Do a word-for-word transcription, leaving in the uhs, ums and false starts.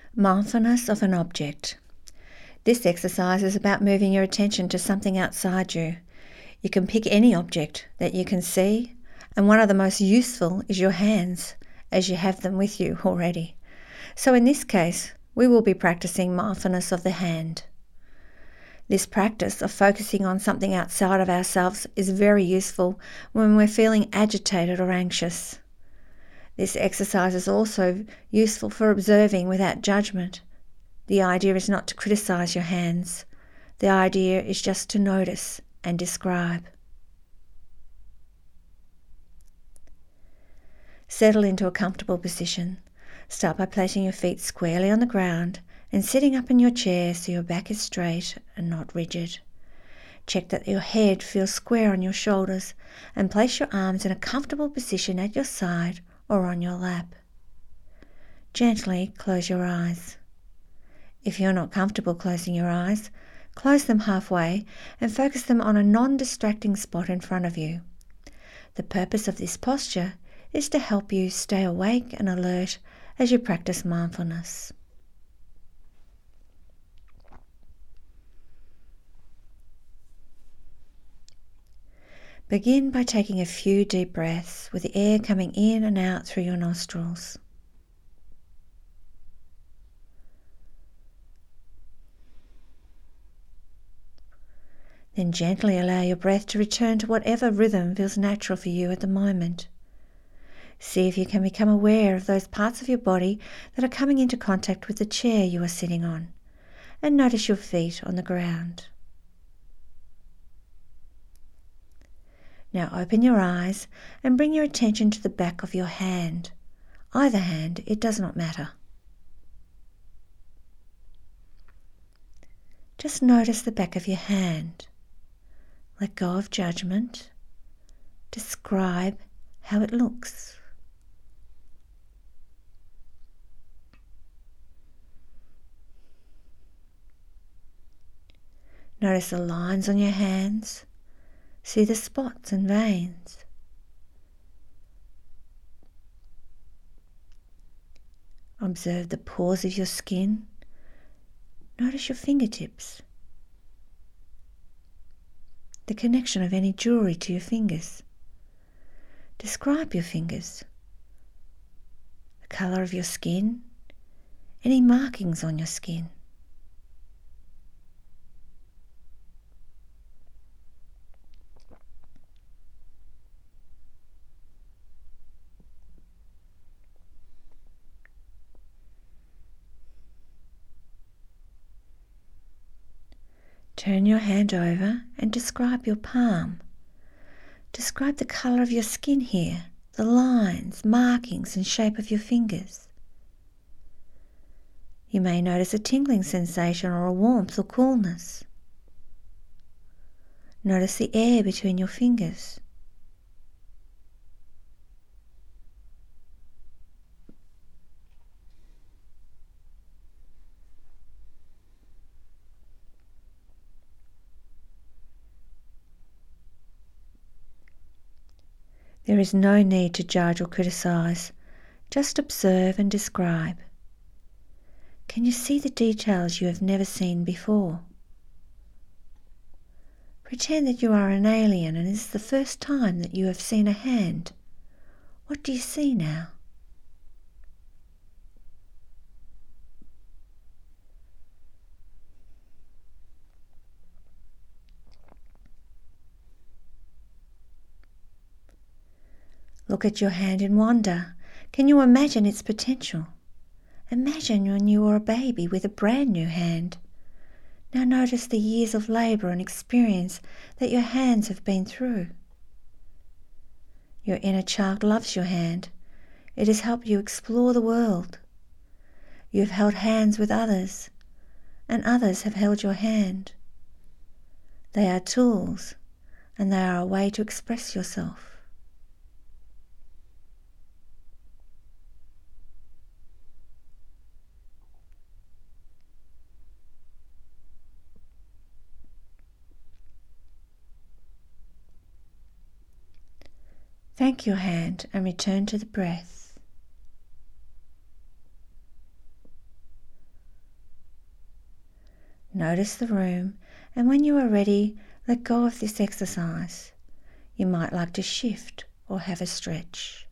Mindfulness of an object. This exercise is about moving your attention to something outside you. You can pick any object that you can see, and one of the most useful is your hands, as you have them with you already. So in this case, we will be practicing mindfulness of the hand. This practice of focusing on something outside of ourselves is very useful when we're feeling agitated or anxious. This exercise is also useful for observing without judgment. The idea is not to criticize your hands. The idea is just to notice and describe. Settle into a comfortable position. Start by placing your feet squarely on the ground and sitting up in your chair so your back is straight and not rigid. Check that your head feels square on your shoulders and place your arms in a comfortable position at your side or on your lap. Gently close your eyes. If you're not comfortable closing your eyes, close them halfway and focus them on a non-distracting spot in front of you. The purpose of this posture is to help you stay awake and alert as you practice mindfulness. Begin by taking a few deep breaths with the air coming in and out through your nostrils. Then gently allow your breath to return to whatever rhythm feels natural for you at the moment. See if you can become aware of those parts of your body that are coming into contact with the chair you are sitting on, and notice your feet on the ground. Now open your eyes and bring your attention to the back of your hand. Either hand, it does not matter. Just notice the back of your hand. Let go of judgment. Describe how it looks. Notice the lines on your hands. See the spots and veins. Observe the pores of your skin. Notice your fingertips. The connection of any jewelry to your fingers. Describe your fingers. The colour of your skin. Any markings on your skin. Turn your hand over and describe your palm. Describe the colour of your skin here, the lines, markings and shape of your fingers. You may notice a tingling sensation or a warmth or coolness. Notice the air between your fingers. There is no need to judge or criticize. Just observe and describe. Can you see the details you have never seen before? Pretend that you are an alien and it is the first time that you have seen a hand. What do you see now? Look at your hand in wonder. Can you imagine its potential? Imagine when you were a baby with a brand new hand. Now notice the years of labour and experience that your hands have been through. Your inner child loves your hand. It has helped you explore the world. You have held hands with others, and others have held your hand. They are tools, and they are a way to express yourself. Thank your hand and return to the breath. Notice the room, and when you are ready, let go of this exercise. You might like to shift or have a stretch.